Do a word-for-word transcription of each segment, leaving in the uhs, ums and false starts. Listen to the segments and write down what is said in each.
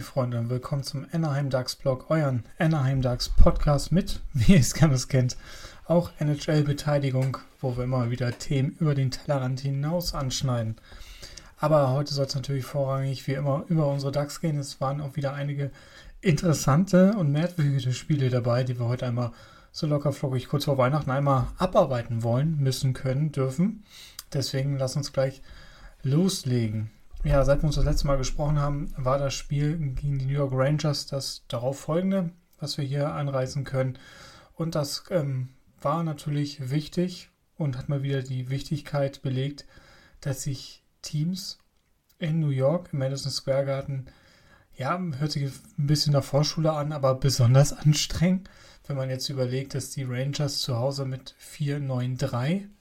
Freunde, und willkommen zum Anaheim Ducks Blog, euren Anaheim Ducks Podcast mit, wie ihr es gerne kennt, auch N H L-Beteiligung, wo wir immer wieder Themen über den Tellerrand hinaus anschneiden. Aber heute soll es natürlich vorrangig wie immer über unsere Ducks gehen. Es waren auch wieder einige interessante und merkwürdige Spiele dabei, die wir heute einmal so locker flockig kurz vor Weihnachten einmal abarbeiten wollen, müssen, können, dürfen. Deswegen lasst uns gleich loslegen. Ja, seit wir uns das letzte Mal gesprochen haben, war das Spiel gegen die New York Rangers das darauf folgende, was wir hier anreißen können. Und das ähm, war natürlich wichtig und hat mal wieder die Wichtigkeit belegt, dass sich Teams in New York im Madison Square Garden, ja, hört sich ein bisschen nach Vorschule an, aber besonders anstrengend, wenn man jetzt überlegt, dass die Rangers zu Hause mit vier neun drei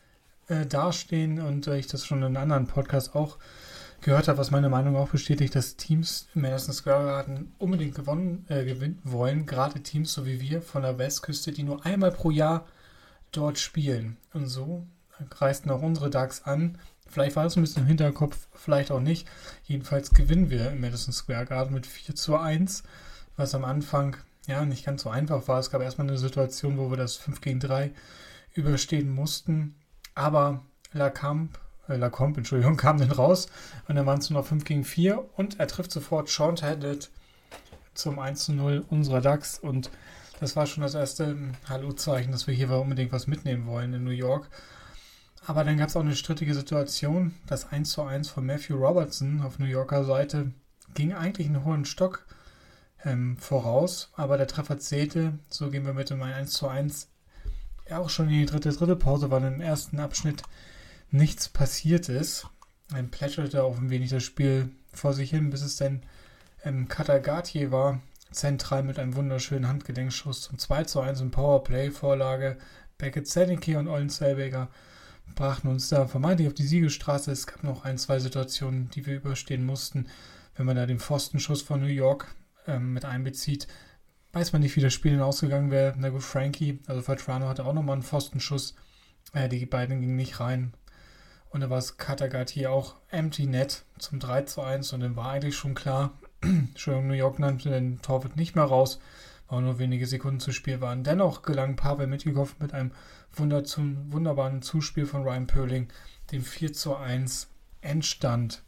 äh, dastehen und äh, ich das schon in einem anderen Podcast auch gehört habe, was meine Meinung auch bestätigt, dass Teams im Madison Square Garden unbedingt gewonnen, äh, gewinnen wollen, gerade Teams so wie wir von der Westküste, die nur einmal pro Jahr dort spielen. Und so reisten auch unsere Ducks an. Vielleicht war das ein bisschen im Hinterkopf, vielleicht auch nicht. Jedenfalls gewinnen wir im Madison Square Garden mit vier zu eins, was am Anfang ja nicht ganz so einfach war. Es gab erstmal eine Situation, wo wir das fünf gegen drei überstehen mussten, aber Lacombe Lacombe, Entschuldigung, kam dann raus und dann waren es nur noch fünf gegen vier und er trifft sofort short-handed zum eins zu null unserer Ducks und das war schon das erste Hallo-Zeichen, dass wir hier unbedingt was mitnehmen wollen in New York. Aber dann gab es auch eine strittige Situation. Das eins zu eins von Matthew Robertson auf New Yorker Seite ging eigentlich einen hohen Stock ähm, voraus, aber der Treffer zählte. So gehen wir mit dem eins zu eins ja auch schon in die dritte, dritte Pause, weil im ersten Abschnitt nichts passiert ist. Dann plätscherte auch ein wenig das Spiel vor sich hin, bis es dann ähm, Katagatier war, zentral mit einem wunderschönen Handgelenkschuss zum zwei zu eins im Powerplay-Vorlage. Beckett Zennike und Olin Zellweger brachten uns da vermeintlich auf die Siegesstraße. Es gab noch ein, zwei Situationen, die wir überstehen mussten. Wenn man da den Pfostenschuss von New York ähm, mit einbezieht, weiß man nicht, wie das Spiel denn ausgegangen wäre. Na gut, Frankie, also Vetrano hatte auch nochmal einen Pfostenschuss. Äh, die beiden gingen nicht rein. Und da war es Katagatier auch Empty Net zum drei zu eins und dann war eigentlich schon klar, Entschuldigung, New York nannte den Torwart nicht mehr raus, weil nur wenige Sekunden zu Spiel waren. Dennoch gelang Pavel Mitkov mit einem Wunder zum, wunderbaren Zuspiel von Ryan Poehling dem vier zu eins Endstand.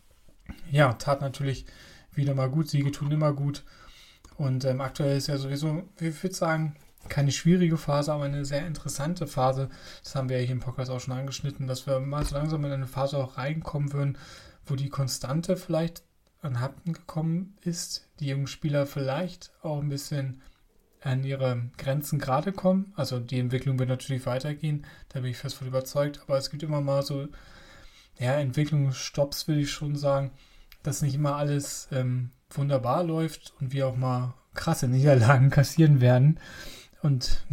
Ja, tat natürlich wieder mal gut, Siege tun immer gut und ähm, aktuell ist ja sowieso, ich würde sagen, keine schwierige Phase, aber eine sehr interessante Phase. Das haben wir ja hier im Podcast auch schon angeschnitten, dass wir mal so langsam in eine Phase auch reinkommen würden, wo die Konstante vielleicht an Happen gekommen ist, die jungen Spieler vielleicht auch ein bisschen an ihre Grenzen gerade kommen. Also die Entwicklung wird natürlich weitergehen, da bin ich fest von überzeugt, aber es gibt immer mal so ja, Entwicklungsstopps, will ich schon sagen, dass nicht immer alles ähm, wunderbar läuft und wir auch mal krasse Niederlagen kassieren werden. Und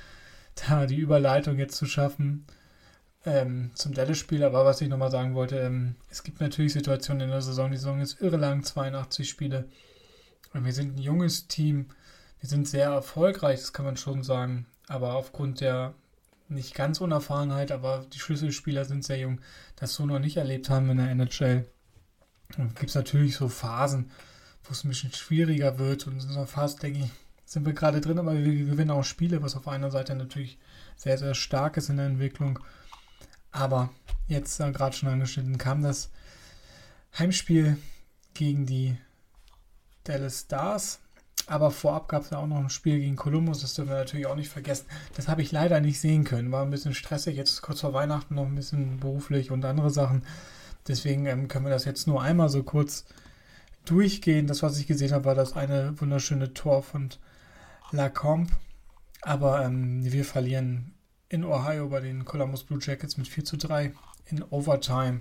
da die Überleitung jetzt zu schaffen ähm, zum Dallas-Spiel, aber was ich nochmal sagen wollte, ähm, es gibt natürlich Situationen in der Saison, die Saison ist irre lang, zweiundachtzig Spiele. Und wir sind ein junges Team, wir sind sehr erfolgreich, das kann man schon sagen, aber aufgrund der nicht ganz Unerfahrenheit, aber die Schlüsselspieler sind sehr jung, das so noch nicht erlebt haben in der N H L. Und gibt es natürlich so Phasen, wo es ein bisschen schwieriger wird und in so einer Phase denke ich, sind wir gerade drin, aber wir gewinnen auch Spiele, was auf einer Seite natürlich sehr, sehr stark ist in der Entwicklung. Aber jetzt, äh, gerade schon angeschnitten, kam das Heimspiel gegen die Dallas Stars. Aber vorab gab es ja auch noch ein Spiel gegen Columbus, das dürfen wir natürlich auch nicht vergessen. Das habe ich leider nicht sehen können, war ein bisschen stressig, jetzt kurz vor Weihnachten noch ein bisschen beruflich und andere Sachen. Deswegen ähm, können wir das jetzt nur einmal so kurz durchgehen. Das, was ich gesehen habe, war das eine wunderschöne Tor von Lacombe, aber ähm, wir verlieren in Ohio bei den Columbus Blue Jackets mit vier zu drei in Overtime.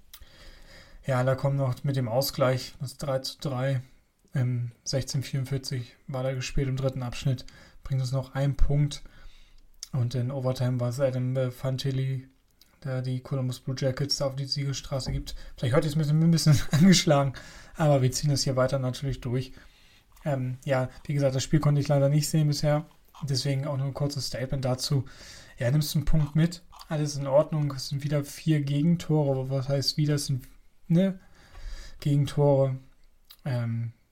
Ja, Lacombe noch mit dem Ausgleich, das drei zu drei, ähm, sechzehn vierundvierzig war da gespielt im dritten Abschnitt, bringt uns noch einen Punkt und in Overtime war es Adam Fantilli, der die Columbus Blue Jackets da auf die Siegesstraße gibt. Vielleicht heute ist es ein bisschen angeschlagen, aber wir ziehen das hier weiter natürlich durch. Ähm, ja, wie gesagt, das Spiel konnte ich leider nicht sehen bisher. Deswegen auch nur ein kurzes Statement dazu. Ja, nimmst du einen Punkt mit. Alles in Ordnung. Es sind wieder vier Gegentore. Was heißt wieder? Es sind ne, Gegentore. Ähm,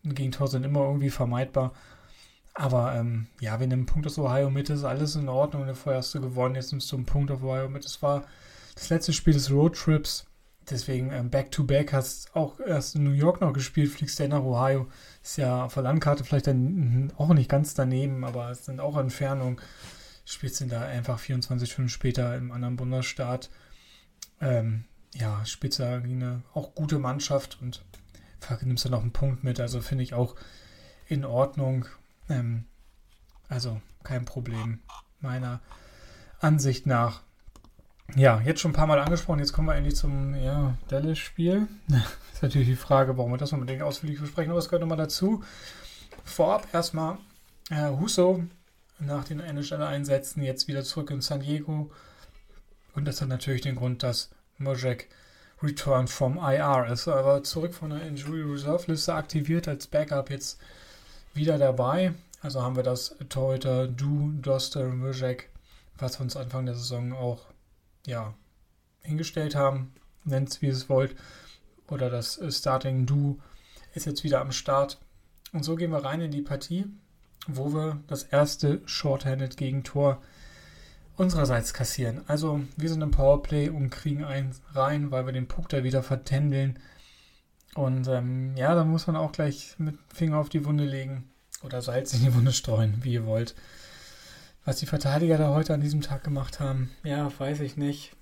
Gegentore sind immer irgendwie vermeidbar. Aber ähm, ja, wir nehmen einen Punkt aus Ohio mit, ist alles in Ordnung. Vorher hast du gewonnen, jetzt nimmst du einen Punkt auf Ohio mit. Es war das letzte Spiel des Roadtrips. Deswegen ähm, Back-to-Back, hast auch erst in New York noch gespielt, fliegst ja nach Ohio. Ist ja auf der Landkarte vielleicht dann auch nicht ganz daneben, aber es sind auch Entfernungen. Spielst du da einfach vierundzwanzig Stunden später im anderen Bundesstaat. Ähm, ja, spielst da gegen eine auch gute Mannschaft und nimmst dann noch einen Punkt mit. Also finde ich auch in Ordnung. Ähm, also kein Problem, meiner Ansicht nach. Ja, jetzt schon ein paar Mal angesprochen, jetzt kommen wir endlich zum ja, Dallas-Spiel. Ist natürlich die Frage, warum wir das unbedingt ausführlich besprechen, aber es gehört nochmal dazu. Vorab erstmal äh, Husso nach den N H L-Einsätzen jetzt wieder zurück in San Diego. Und das hat natürlich den Grund, dass Mojek Return from I R ist, aber zurück von der Injury Reserve Liste aktiviert, als Backup jetzt wieder dabei. Also haben wir das Torhüter Du, Doster, Mojek, was wir uns Anfang der Saison auch ja, hingestellt haben, nennt es wie ihr es wollt, oder das Starting Du ist jetzt wieder am Start. Und so gehen wir rein in die Partie, wo wir das erste Shorthanded Gegentor unsererseits kassieren. Also wir sind im Powerplay und kriegen eins rein, weil wir den Puck da wieder vertändeln. Und ähm, ja, da muss man auch gleich mit Finger auf die Wunde legen oder Salz in die Wunde streuen, wie ihr wollt. Was die Verteidiger da heute an diesem Tag gemacht haben, ja, weiß ich nicht.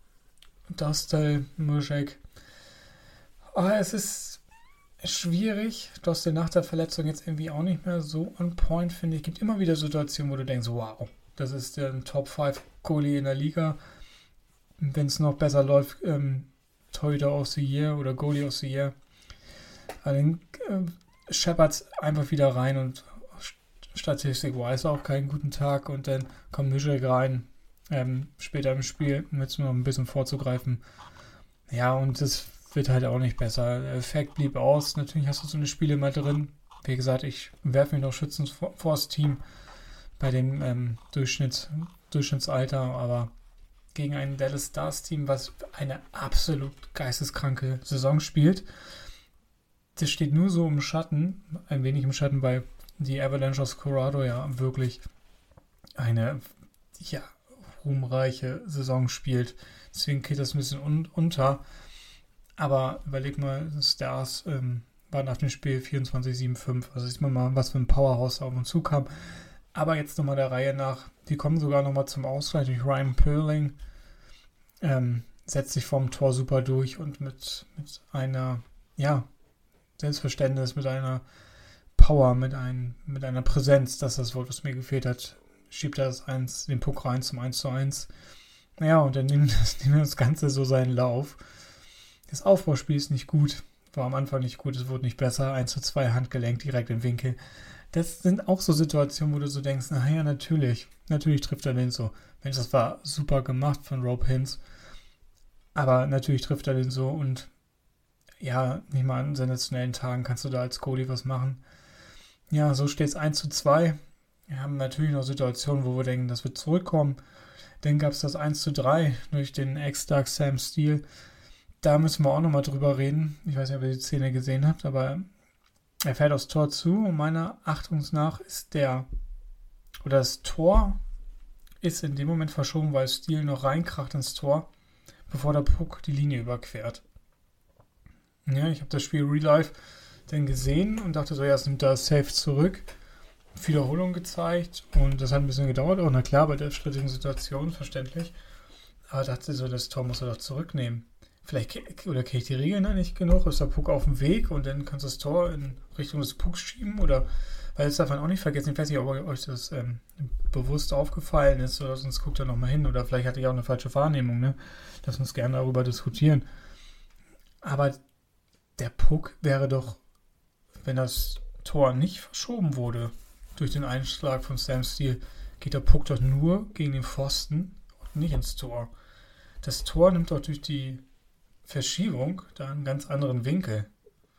Dostal, Mojek. Aber es ist schwierig. Dostal nach der Verletzung jetzt irgendwie auch nicht mehr so on point, finde ich. Es gibt immer wieder Situationen, wo du denkst, wow, das ist der Top fünf Goalie in der Liga. Wenn es noch besser läuft, ähm, Torhüter of the Year oder Goalie of the Year. Aber dann äh, scheppert's einfach wieder rein und Statistik-wise auch keinen guten Tag und dann kommt Mojek rein, ähm, später im Spiel, um jetzt nur noch ein bisschen vorzugreifen. Ja, und das wird halt auch nicht besser. Der Effekt blieb aus. Natürlich hast du so eine Spiele mal drin. Wie gesagt, ich werfe mir noch Schützen vor, vor das Team bei dem ähm, Durchschnitts, Durchschnittsalter, aber gegen ein Dallas Stars Team, was eine absolut geisteskranke Saison spielt, das steht nur so im Schatten, ein wenig im Schatten, weil die Avalanche aus Colorado ja wirklich eine ja, ruhmreiche Saison spielt. Deswegen geht das ein bisschen un- unter. Aber überleg mal, Stars ähm, war nach dem Spiel vierundzwanzig sieben fünf. Also sieht man mal, was für ein Powerhouse auf uns zukam. Aber jetzt nochmal der Reihe nach. Die kommen sogar nochmal zum Ausgleich durch Ryan Poehling. Ähm, setzt sich vorm Tor super durch und mit, mit einer, ja, Selbstverständnis, mit einer Power, mit, ein, mit einer Präsenz, das ist das Wort, was mir gefehlt hat, schiebt er das eins, den Puck rein zum eins zu eins. Naja, und dann nimmt das, nimmt das Ganze so seinen Lauf. Das Aufbauspiel ist nicht gut, war am Anfang nicht gut, es wurde nicht besser, eins zu zwei Handgelenk direkt im Winkel. Das sind auch so Situationen, wo du so denkst, naja, natürlich, natürlich trifft er den so. Mensch, das war super gemacht von Rob Hintz, aber natürlich trifft er den so und ja, nicht mal an sensationellen Tagen kannst du da als Goalie was machen. Ja, so steht es eins zu zwei. Wir haben natürlich noch Situationen, wo wir denken, das wird zurückkommen. Dann gab es das eins zu drei durch den Ex-Stark Sam Steele. Da müssen wir auch nochmal drüber reden. Ich weiß nicht, ob ihr die Szene gesehen habt, aber er fährt aufs Tor zu und meiner Achtung nach ist der, oder das Tor ist in dem Moment verschoben, weil Steele noch reinkracht ins Tor, bevor der Puck die Linie überquert. Ja, ich habe das Spiel Real Life dann gesehen und dachte so, ja, es nimmt da safe zurück. Wiederholung gezeigt und das hat ein bisschen gedauert. Auch na klar, bei der strittigen Situation, verständlich. Aber dachte so, das Tor muss er doch zurücknehmen. Vielleicht, oder kenne ich die Regeln da nicht genug, ist der Puck auf dem Weg und dann kannst du das Tor in Richtung des Pucks schieben oder, weil das darf man auch nicht vergessen, ich weiß nicht, ob euch das ähm, bewusst aufgefallen ist oder sonst guckt ihr nochmal hin oder vielleicht hatte ich auch eine falsche Wahrnehmung, ne? Lass uns gerne darüber diskutieren. Aber der Puck wäre doch, wenn das Tor nicht verschoben wurde durch den Einschlag von Sam Steele, geht der Puck doch nur gegen den Pfosten und nicht ins Tor. Das Tor nimmt doch durch die Verschiebung da einen ganz anderen Winkel.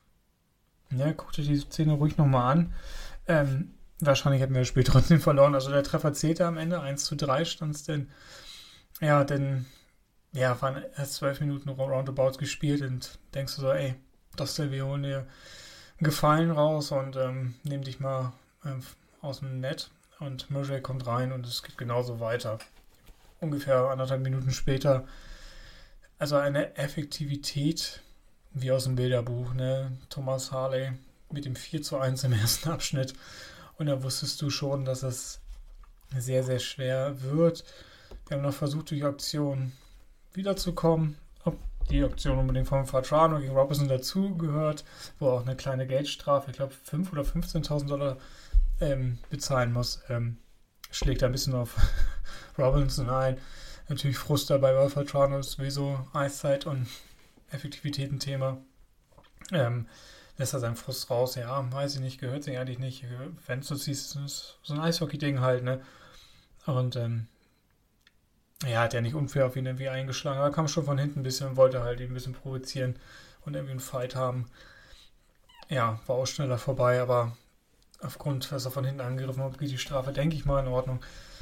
Ja, guckt euch die Szene ruhig nochmal an. Ähm, wahrscheinlich hätten wir das Spiel trotzdem verloren. Also der Treffer zählte am Ende, eins zu drei stand es denn. Ja, denn ja, waren erst zwölf Minuten roundabout gespielt und denkst du so, ey, das wir holen hier Gefallen raus und ähm, nimm dich mal äh, aus dem Net und Murray kommt rein und es geht genauso weiter. Ungefähr anderthalb Minuten später, also eine Effektivität wie aus dem Bilderbuch, ne? Thomas Harley mit dem vier zu eins im ersten Abschnitt und da wusstest du schon, dass es sehr, sehr schwer wird. Wir haben noch versucht, durch Aktionen wiederzukommen, ob die Aktion unbedingt von Vatrano gegen Robertson dazugehört, wo auch eine kleine Geldstrafe, ich glaube fünftausend oder fünfzehntausend Dollar ähm, bezahlen muss, ähm, schlägt da ein bisschen auf Robinson ein. Natürlich Frust dabei, weil Vatrano ist sowieso Eiszeit und Effektivität ein Thema. Ähm, lässt er seinen Frust raus, ja, weiß ich nicht, gehört sich eigentlich nicht. Wenn du siehst, ist so ein Eishockey-Ding halt, ne? Und ähm, ja, hat ja nicht unfair auf ihn irgendwie eingeschlagen, aber kam schon von hinten ein bisschen und wollte halt ihn ein bisschen provozieren und irgendwie einen Fight haben. Ja, war auch schneller vorbei, aber aufgrund, dass er von hinten angegriffen hat, geht die Strafe, denke ich mal, in Ordnung.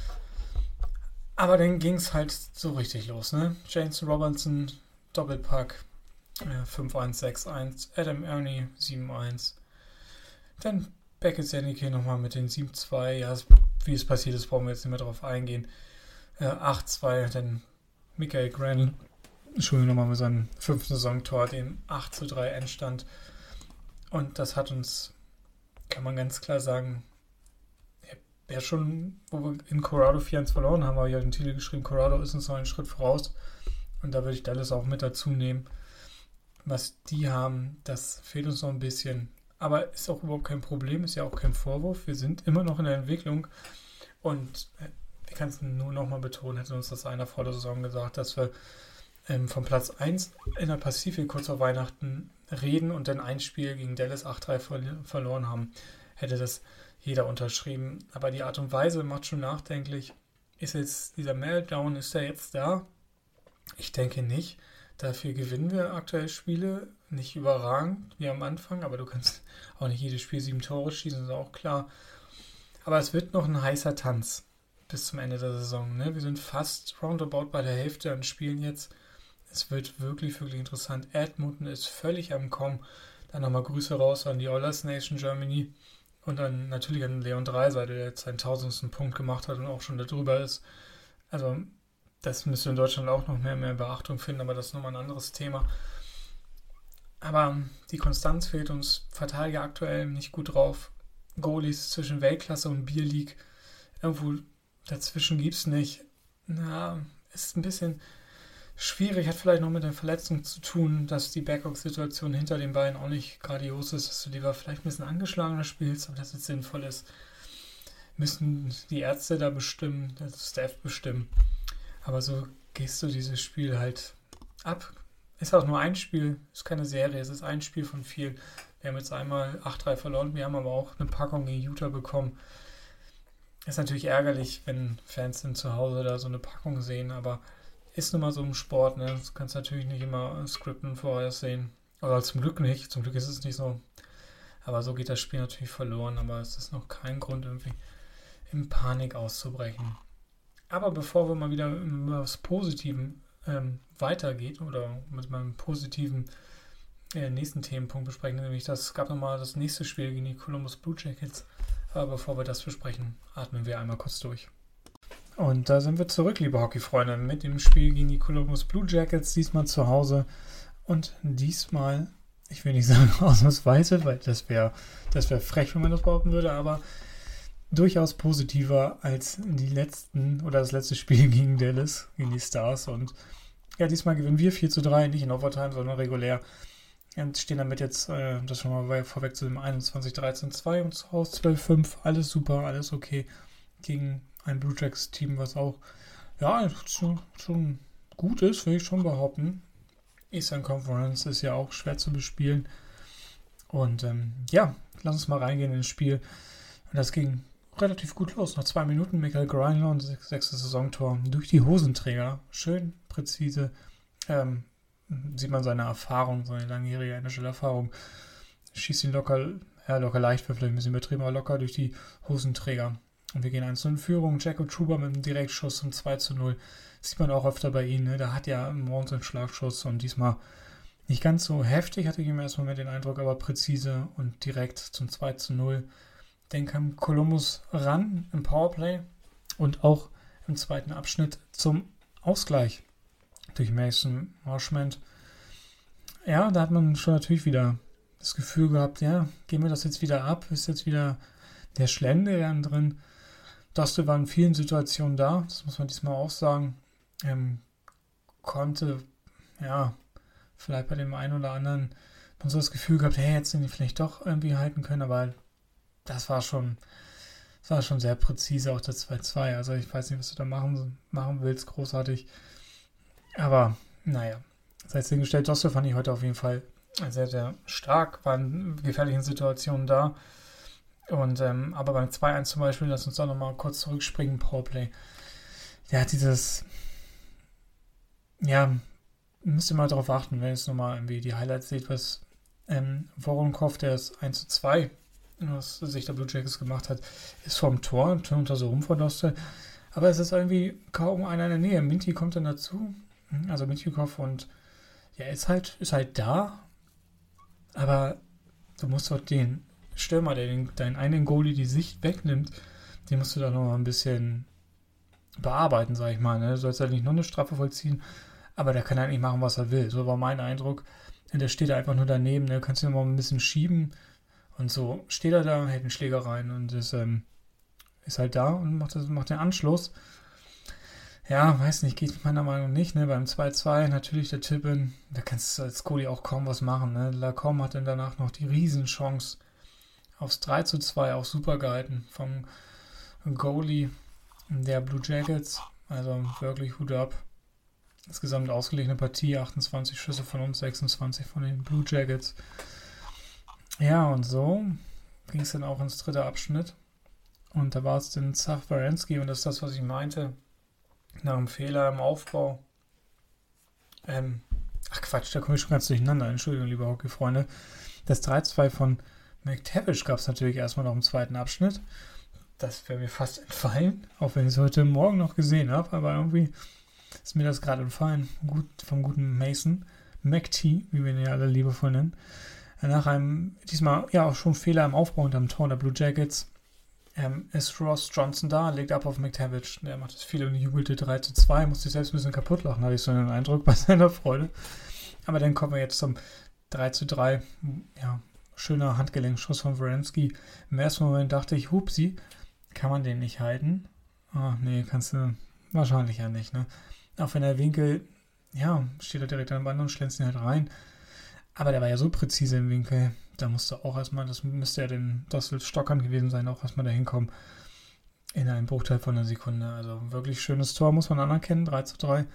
Aber dann ging es halt so richtig los, ne? Jameson Robinson, Doppelpack, ja, fünf eins, sechs eins, Adam Ernie, sieben eins. Dann Beckett Zennike nochmal mit den sieben zwei, ja, wie es passiert ist, brauchen wir jetzt nicht mehr drauf eingehen. Äh, acht zwei, dann Michael Granlund, Entschuldigung, nochmal mit seinem fünften Saisontor, dem acht zu drei Endstand. Und das hat uns, kann man ganz klar sagen, ja schon, wo wir in Colorado vier eins verloren haben, habe ich ja den Titel geschrieben, Colorado ist uns noch einen Schritt voraus. Und da würde ich Dallas auch mit dazu nehmen. Was die haben, das fehlt uns noch ein bisschen. Aber ist auch überhaupt kein Problem, ist ja auch kein Vorwurf. Wir sind immer noch in der Entwicklung. Und ich kann es nur nochmal betonen, hätte uns das einer vor der Saison gesagt, dass wir ähm, von Platz eins in der Pazifik kurz vor Weihnachten reden und dann ein Spiel gegen Dallas acht drei ver- verloren haben. Hätte das jeder unterschrieben. Aber die Art und Weise macht schon nachdenklich. Ist jetzt dieser Meltdown, ist der jetzt da? Ich denke nicht. Dafür gewinnen wir aktuell Spiele. Nicht überragend wie am Anfang, aber du kannst auch nicht jedes Spiel sieben Tore schießen, ist auch klar. Aber es wird noch ein heißer Tanz bis zum Ende der Saison. Ne? Wir sind fast roundabout bei der Hälfte an Spielen jetzt. Es wird wirklich, wirklich interessant. Edmonton ist völlig am Kommen. Dann nochmal Grüße raus an die Oilers Nation Germany. Und dann natürlich an Leon Draisaitl, der jetzt seinen tausendsten Punkt gemacht hat und auch schon darüber ist. Also das müsste in Deutschland auch noch mehr mehr Beachtung finden, aber das ist nochmal ein anderes Thema. Aber die Konstanz fehlt uns. Verteidiger aktuell nicht gut drauf. Goalies zwischen Weltklasse und Bierleague. Irgendwo dazwischen gibt es nicht. Na, ist ein bisschen schwierig, hat vielleicht noch mit der Verletzung zu tun, dass die Backup-Situation hinter den beiden auch nicht grandios ist, dass du lieber vielleicht ein bisschen angeschlagener spielst, aber dass es sinnvoll ist. Müssen die Ärzte da bestimmen, das Staff bestimmen. Aber so gehst du dieses Spiel halt ab. Ist auch nur ein Spiel, ist keine Serie, es ist ein Spiel von vielen. Wir haben jetzt einmal acht drei verloren, wir haben aber auch eine Packung gegen Utah bekommen. Ist natürlich ärgerlich, wenn Fans dann zu Hause da so eine Packung sehen, aber ist nun mal so im Sport, ne? Das kannst du natürlich nicht immer skripten vorher sehen. Oder zum Glück nicht, zum Glück ist es nicht so. Aber so geht das Spiel natürlich verloren, aber es ist noch kein Grund, irgendwie in Panik auszubrechen. Aber bevor wir mal wieder mit was Positivem ähm, weitergeht oder mit meinem positiven äh, nächsten Themenpunkt besprechen, nämlich das gab nochmal das nächste Spiel gegen die Columbus Blue Jackets. Aber bevor wir das besprechen, atmen wir einmal kurz durch. Und da sind wir zurück, liebe Hockeyfreunde, mit dem Spiel gegen die Columbus Blue Jackets, diesmal zu Hause. Und diesmal, ich will nicht sagen ausnahmsweise, weil das wäre das wär frech, wenn man das behaupten würde, aber durchaus positiver als die letzten oder das letzte Spiel gegen Dallas, gegen die Stars. Und ja, diesmal gewinnen wir vier zu drei, nicht in Overtime, sondern regulär. Und stehen damit jetzt, äh, das schon mal vorweg zu dem einundzwanzig dreizehn zwei und zu Hause zwölf fünf. Alles super, alles okay. Gegen ein Blue Jackets Team, was auch ja schon, schon gut ist, will ich schon behaupten. Eastern Conference ist ja auch schwer zu bespielen. Und ähm, ja, lass uns mal reingehen ins Spiel. Und das ging relativ gut los. Nach zwei Minuten Michael Granlund, sechstes Saisontor, durch die Hosenträger. Schön, präzise. Ähm, sieht man seine Erfahrung, seine langjährige N H L-Erfahrung. Schießt ihn locker, ja locker leicht, vielleicht ein bisschen übertrieben, aber locker durch die Hosenträger. Und wir gehen eins zu null in Führung. Jacob Trouba mit einem Direktschuss zum zwei zu null. Das sieht man auch öfter bei ihm. Ne? Da hat ja morgens einen Schlagschuss und diesmal Nicht ganz so heftig, hatte ich im ersten Moment den Eindruck, aber präzise und direkt zum zwei zu null. Dann kam Columbus ran im Powerplay und auch im zweiten Abschnitt zum Ausgleich durch Mason Marchment. Ja, da hat man schon natürlich wieder das Gefühl gehabt, ja, gehen wir das jetzt wieder ab, ist jetzt wieder der Schlendrian drin. Dostal war in vielen Situationen da, das muss man diesmal auch sagen. Ähm, konnte, ja, vielleicht bei dem einen oder anderen man so das Gefühl gehabt, hey, jetzt sind die vielleicht doch irgendwie halten können, aber das war schon, das war schon sehr präzise, auch das zwei zwei. Also ich weiß nicht, was du da machen, machen willst, großartig. Aber, naja, sei es hingestellt, Dostal fand ich heute auf jeden Fall sehr, sehr stark, waren in gefährlichen Situationen da. Und, ähm, aber beim zwei eins zum Beispiel, lass uns da nochmal kurz zurückspringen, Powerplay. Der hat dieses, ja, müsst ihr mal darauf achten, wenn ihr jetzt nochmal irgendwie die Highlights seht, was ähm, Voronkov, der ist eins zu zwei, was sich der Blue Jackets gemacht hat, ist vorm Tor, Tor unter so rum vor Dostal. Aber es ist irgendwie kaum einer in der Nähe. Minty kommt dann dazu, also Mintyukov, und ja, ist halt, ist halt da, aber du musst doch den Stürmer, der den, deinen einen Goalie die Sicht wegnimmt, den musst du da noch mal ein bisschen bearbeiten, sag ich mal. Ne? Du sollst halt nicht nur eine Strafe vollziehen, aber der kann eigentlich machen, was er will. So war mein Eindruck. Und der steht einfach nur daneben, ne? Kannst du ihn mal ein bisschen schieben und so steht er da, hält einen Schläger rein und ist, ähm, ist halt da und macht, das, macht den Anschluss. Ja, weiß nicht, geht meiner Meinung nach nicht, ne? Beim zwei zwei natürlich der Tippen, da kannst du als Goalie auch kaum was machen, ne? Lacombe hat dann danach noch die Riesenchance aufs drei zu zwei, auch super gehalten vom Goalie der Blue Jackets, also wirklich Hut ab. Insgesamt ausgeglichene Partie, achtundzwanzig Schüsse von uns, sechsundzwanzig von den Blue Jackets. Ja, und so ging es dann auch ins dritte Abschnitt. Und da war es dann Zach Werenski, und das ist das, was ich meinte, nach einem Fehler im Aufbau. Ähm, ach Quatsch, da komme ich schon ganz durcheinander. Entschuldigung, liebe Hockey-Freunde. Das drei zu zwei von McTavish gab es natürlich erstmal noch im zweiten Abschnitt. Das wäre mir fast entfallen, auch wenn ich es heute Morgen noch gesehen habe, aber irgendwie ist mir das gerade entfallen. Gut, vom guten Mason McT, wie wir ihn ja alle liebevoll nennen. Nach einem, diesmal ja auch schon Fehler im Aufbau unterm Tor der Blue Jackets, ähm, ist Ross Johnson da, legt ab auf McTavish. Der macht das viel und jubelte drei zu zwei, musste sich selbst ein bisschen kaputt lachen, hatte ich so einen Eindruck bei seiner Freude. Aber dann kommen wir jetzt zum drei zu drei. Ja, schöner Handgelenkschuss von Werenski. Im ersten Moment dachte ich, hupsi, kann man den nicht halten? Ach nee, kannst du wahrscheinlich ja nicht, ne? Auch wenn der Winkel, ja, steht er direkt an der Band und schlänzt ihn halt rein. Aber der war ja so präzise im Winkel, da musste auch erstmal, das müsste ja den Dostal Stockern gewesen sein, auch erstmal da hinkommen. In einem Bruchteil von einer Sekunde. Also wirklich schönes Tor, muss man anerkennen, drei zu drei.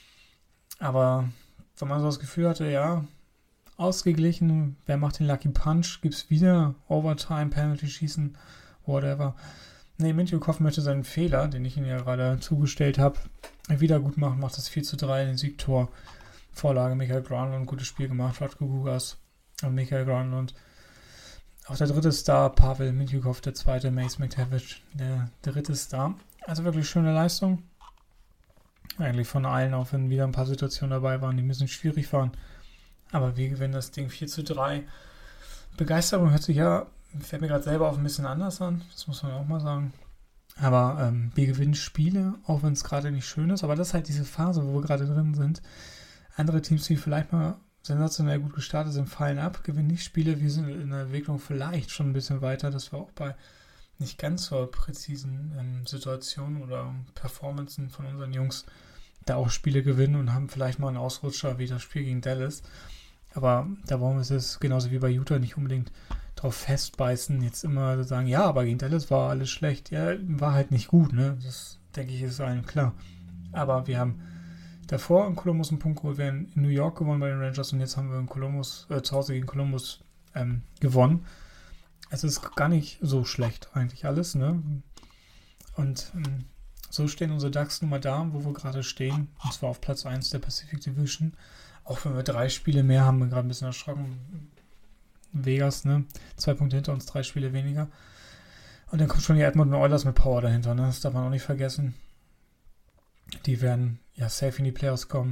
Aber wenn man so das Gefühl hatte, ja, ausgeglichen, wer macht den Lucky Punch, gibt es wieder Overtime, Penalty schießen, whatever. Nee, Mintyukov möchte seinen Fehler, den ich ihm ja gerade zugestellt habe, wieder gut machen, macht das vier zu drei, den Siegtor. Vorlage Michael Granlund, gutes Spiel gemacht, Radko Gudas und Michael Granlund. Auch der dritte Star, Pavel Mintyukov, der zweite, Mace McTavish, der dritte Star. Also wirklich schöne Leistung. Eigentlich von allen, auch wenn wieder ein paar Situationen dabei waren, die ein bisschen schwierig waren. Aber wir gewinnen das Ding vier zu drei. Begeisterung hört sich ja, fällt mir gerade selber auch ein bisschen anders an, das muss man auch mal sagen. Aber ähm, wir gewinnen Spiele, auch wenn es gerade nicht schön ist. Aber das ist halt diese Phase, wo wir gerade drin sind. Andere Teams, die vielleicht mal sensationell gut gestartet sind, fallen ab, gewinnen nicht Spiele. Wir sind in der Entwicklung vielleicht schon ein bisschen weiter, dass wir auch bei nicht ganz so präzisen ähm, Situationen oder Performancen von unseren Jungs da auch Spiele gewinnen und haben vielleicht mal einen Ausrutscher wie das Spiel gegen Dallas. Aber da wollen wir es genauso wie bei Utah nicht unbedingt drauf festbeißen, jetzt immer sagen, ja, aber gegen Dallas war alles schlecht. Ja, war halt nicht gut, ne? Das, denke ich, ist allen klar. Aber wir haben davor in Columbus einen Punkt geholt, wir haben in New York gewonnen bei den Rangers und jetzt haben wir in Columbus, äh, zu Hause gegen Columbus ähm, gewonnen. Es ist gar nicht so schlecht eigentlich alles, ne? Und ähm, so stehen unsere Ducks nun mal da, wo wir gerade stehen, und zwar auf Platz eins der Pacific Division. Auch wenn wir drei Spiele mehr haben, wir gerade ein bisschen erschrocken. Vegas, ne? Zwei Punkte hinter uns, drei Spiele weniger. Und dann kommt schon die Edmonton Oilers mit Power dahinter, ne? Das darf man auch nicht vergessen. Die werden ja safe in die Playoffs kommen.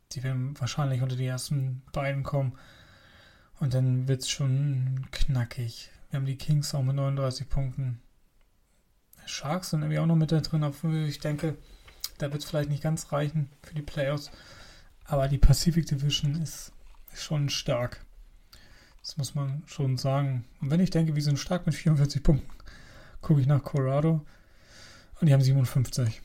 Die werden wahrscheinlich unter die ersten beiden kommen. Und dann wird es schon knackig. Wir haben die Kings auch mit neununddreißig Punkten. Sharks sind irgendwie auch noch mit da drin, obwohl ich denke, da wird es vielleicht nicht ganz reichen für die Playoffs. Aber die Pacific Division ist, ist schon stark. Das muss man schon sagen. Und wenn ich denke, wir sind stark mit vierundvierzig Punkten, gucke ich nach Colorado und die haben siebenundfünfzig.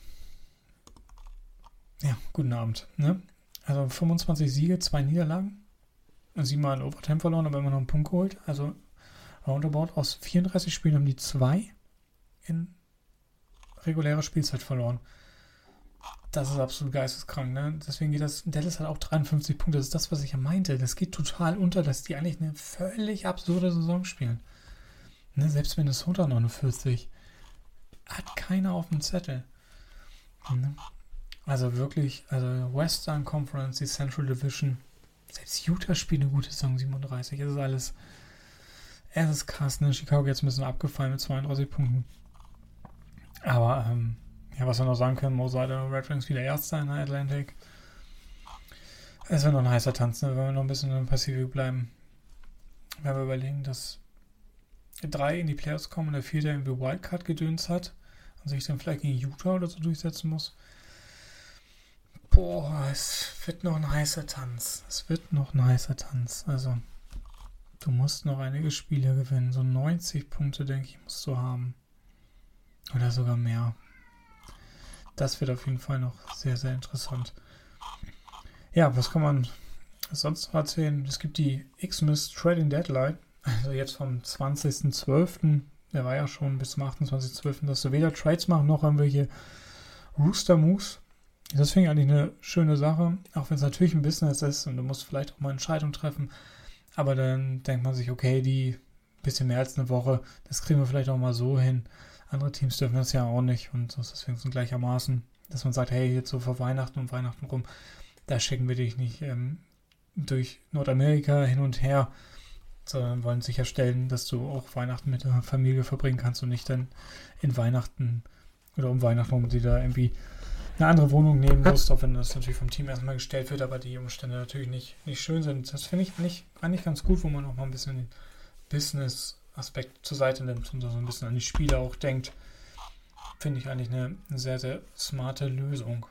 Ja, guten Abend. Ne? Also fünfundzwanzig Siege, zwei Niederlagen. Siebenmal in Overtime verloren, aber immer noch einen Punkt geholt. Also roundabout aus vierunddreißig Spielen haben die zwei in regulärer Spielzeit verloren. Das ist absolut geisteskrank, ne? Deswegen geht das, Dallas hat auch dreiundfünfzig Punkte. Das ist das, was ich ja meinte. Das geht total unter, dass die eigentlich eine völlig absurde Saison spielen. Ne? Selbst Minnesota neunundvierzig. Hat keiner auf dem Zettel. Ne? Also wirklich, also Western Conference, die Central Division. Selbst Utah spielt eine gute Saison, siebenunddreißig. Es ist alles, es ist krass, ne? Chicago jetzt ein bisschen abgefallen mit zweiunddreißig Punkten. Aber, ähm, ja, was wir noch sagen können, Mosaic Red Wings wieder Erster in der Atlantic. Es wird noch ein heißer Tanz, ne? Wenn wir noch ein bisschen im Pazifik bleiben. Wenn wir überlegen, dass drei in die Playoffs kommen und der vierte irgendwie Wildcard-Gedöns hat und sich dann vielleicht gegen Utah oder so durchsetzen muss. Boah, es wird noch ein heißer Tanz. Es wird noch ein heißer Tanz. Also, du musst noch einige Spiele gewinnen. So neunzig Punkte, denke ich, musst du haben. Oder sogar mehr. Das wird auf jeden Fall noch sehr, sehr interessant. Ja, was kann man sonst noch erzählen? Es gibt die Xmas Trading Deadline. Also jetzt vom zwanzigsten zwölften Der war ja schon bis zum achtundzwanzigsten zwölften dass du weder Trades machen, noch irgendwelche Rooster Moves. Das finde ich eigentlich eine schöne Sache. Auch wenn es natürlich ein Business ist und du musst vielleicht auch mal Entscheidungen treffen. Aber dann denkt man sich, okay, die bisschen mehr als eine Woche, das kriegen wir vielleicht auch mal so hin. Andere Teams dürfen das ja auch nicht und das ist deswegen so gleichermaßen, dass man sagt, hey, jetzt so vor Weihnachten und Weihnachten rum, da schicken wir dich nicht ähm, durch Nordamerika hin und her, sondern wollen sicherstellen, dass du auch Weihnachten mit der Familie verbringen kannst und nicht dann in Weihnachten oder um Weihnachten rum die da irgendwie eine andere Wohnung nehmen musst, auch wenn das natürlich vom Team erstmal gestellt wird, aber die Umstände natürlich nicht, nicht schön sind. Das finde ich eigentlich, eigentlich ganz gut, wo man auch mal ein bisschen den Business-Aspekt zur Seite nimmt und so ein bisschen an die Spieler auch denkt. Finde ich eigentlich eine, eine sehr, sehr smarte Lösung.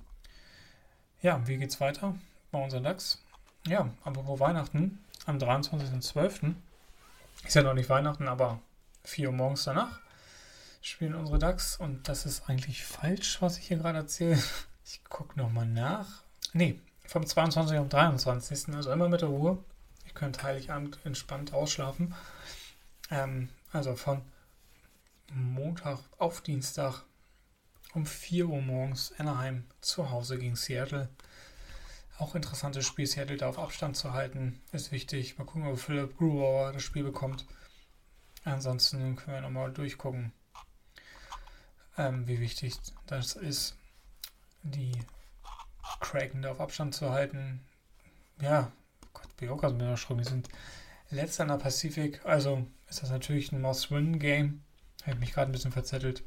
Ja, wie geht's weiter bei unseren DAX? Ja, apropos Weihnachten, am dreiundzwanzigsten zwölften ist ja noch nicht Weihnachten, aber vier Uhr morgens danach spielen unsere DAX und das ist eigentlich falsch, was ich hier gerade erzähle. Ich gucke nochmal nach. Nee, vom zweiundzwanzigsten am dreiundzwanzigsten Also immer mit der Ruhe. Ihr könnt Heiligabend entspannt ausschlafen. Ähm, also von Montag auf Dienstag um vier Uhr morgens Anaheim zu Hause gegen Seattle. Auch interessantes Spiel, Seattle da auf Abstand zu halten, ist wichtig. Mal gucken, ob Philipp Grubauer das Spiel bekommt. Ansonsten können wir nochmal durchgucken, ähm, wie wichtig das ist, die Kraken da auf Abstand zu halten. Ja, Gott, bin ich auch gerade mit erschrocken. Die sind letzter in der Pazifik, also ist das natürlich ein Must-Win-Game. Habe ich mich gerade ein bisschen verzettelt.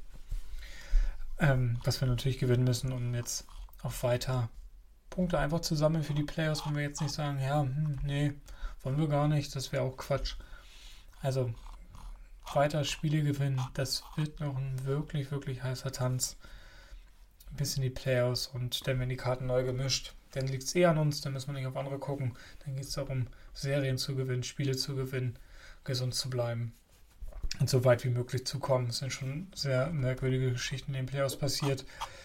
Ähm, was wir natürlich gewinnen müssen, um jetzt auf weiter Punkte einfach zu sammeln für die Playoffs, wenn wir jetzt nicht sagen, ja, hm, nee, wollen wir gar nicht, das wäre auch Quatsch. Also weiter Spiele gewinnen, das wird noch ein wirklich, wirklich heißer Tanz. Bis in die Playoffs und dann werden die Karten neu gemischt. Dann liegt es eh an uns, dann müssen wir nicht auf andere gucken. Dann geht es darum, Serien zu gewinnen, Spiele zu gewinnen, gesund zu bleiben und so weit wie möglich zu kommen. Es sind schon sehr merkwürdige Geschichten in den Playoffs passiert.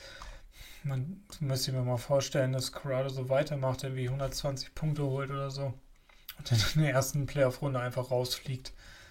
Man müsste sich mir mal vorstellen, dass Colorado so weitermacht, irgendwie hundertzwanzig Punkte holt oder so und dann in der ersten Playoff-Runde einfach rausfliegt.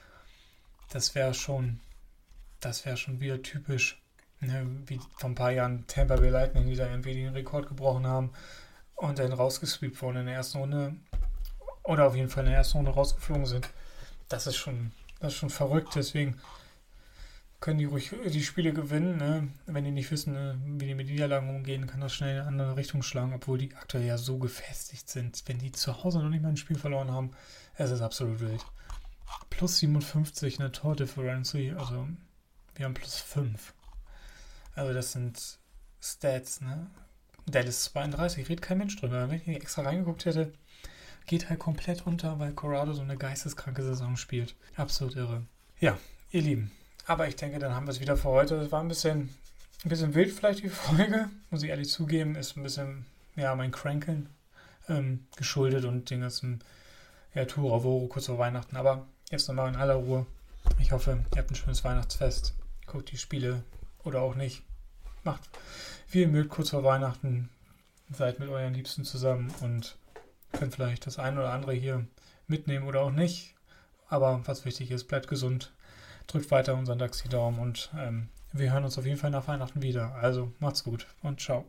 Das wäre schon, das wäre schon wieder typisch, ne, wie vor ein paar Jahren Tampa Bay Lightning, die da irgendwie den Rekord gebrochen haben und dann rausgesweept wurden in der ersten Runde oder auf jeden Fall in der ersten Runde rausgeflogen sind. Das ist schon, das ist schon verrückt, deswegen können die ruhig die Spiele gewinnen, ne? Wenn die nicht wissen, ne, wie die mit Niederlagen umgehen, kann das schnell in eine andere Richtung schlagen, obwohl die aktuell ja so gefestigt sind. Wenn die zu Hause noch nicht mal ein Spiel verloren haben, es ist absolut wild. Plus siebenundfünfzig, eine Tordifferenz, also wir haben plus fünf. Also das sind Stats, ne? Dallas zweiunddreißig, redet kein Mensch drüber. Wenn ich nicht extra reingeguckt hätte, geht halt komplett unter, weil Corrado so eine geisteskranke Saison spielt. Absolut irre. Ja, ihr Lieben. Aber ich denke, dann haben wir es wieder für heute. Es war ein bisschen, ein bisschen wild vielleicht die Folge, muss ich ehrlich zugeben. Ist ein bisschen, ja, mein Crankeln ähm, geschuldet und den ganzen, ja, Tour auf Oro kurz vor Weihnachten. Aber jetzt nochmal in aller Ruhe. Ich hoffe, ihr habt ein schönes Weihnachtsfest. Guckt die Spiele oder auch nicht. Macht wie ihr mögt kurz vor Weihnachten. Seid mit euren Liebsten zusammen und könnt vielleicht das ein oder andere hier mitnehmen oder auch nicht. Aber was wichtig ist, bleibt gesund. Drückt weiter unseren DAX die Daumen und ähm, wir hören uns auf jeden Fall nach Weihnachten wieder. Also macht's gut und ciao.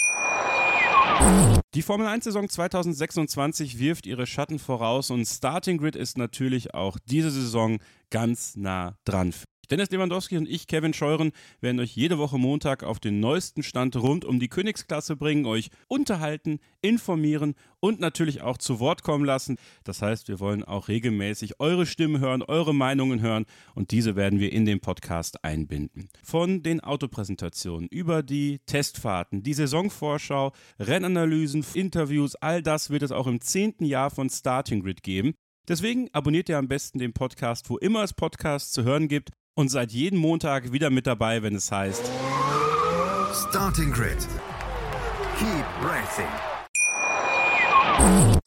Die Formel eins Saison zwanzig sechsundzwanzig wirft ihre Schatten voraus und Starting Grid ist natürlich auch diese Saison ganz nah dran. Dennis Lewandowski und ich, Kevin Scheuren, werden euch jede Woche Montag auf den neuesten Stand rund um die Königsklasse bringen, euch unterhalten, informieren und natürlich auch zu Wort kommen lassen. Das heißt, wir wollen auch regelmäßig eure Stimmen hören, eure Meinungen hören und diese werden wir in den Podcast einbinden. Von den Autopräsentationen über die Testfahrten, die Saisonvorschau, Rennanalysen, Interviews, all das wird es auch im zehnten Jahr von Starting Grid geben. Deswegen abonniert ihr am besten den Podcast, wo immer es Podcasts zu hören gibt. Und seid jeden Montag wieder mit dabei, wenn es heißt Starting Grid. Keep racing.